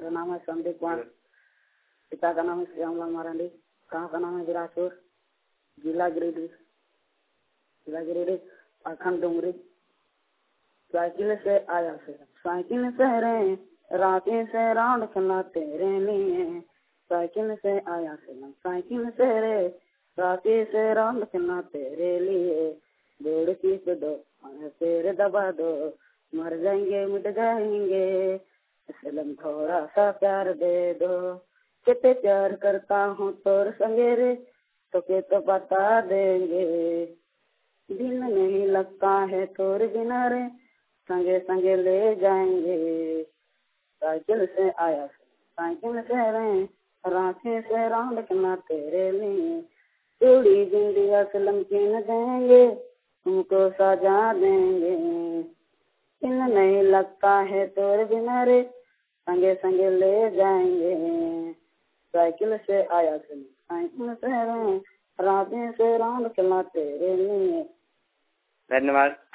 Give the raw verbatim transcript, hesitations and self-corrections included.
मेरा नाम है संदीप कुमार, पिता का नाम है श्यामलाल मारांडी, गाँव का नाम है विराजपुर, जिला गिरिडीह, जिला गिरिडीह, प्रखंड डुमरी। साइकिल से आया से साइकिल से रे राती से राउंड खेलना तेरे लिए, साइकिल से आया से साइकिल से रे राती से राउंड खेलना तेरे लिए, दौड़ खींच दो पैर दबा दो, मर जाएंगे मिट जाएंगे, सलम थोड़ा सा प्यार दे दो, कितने प्यार करता हूँ तोर संगे रे, तो के तो बता देंगे, दिल नहीं लगता है तोर बिना रे, संगे संगे ले जाएंगे। साइकिल से आया साइकिल से रे रांची से राउंड खेलना तेरे लिए, चूड़ी बिंदिया से लमकीन देंगे, तुमको सजा देंगे, दिल नहीं लगता है तोर बिना रे, संगे संगे ले जाएंगे। साइकिल से आया साइकिल से रे रांची से राउंड खेलना तेरे लिए। धन्यवाद।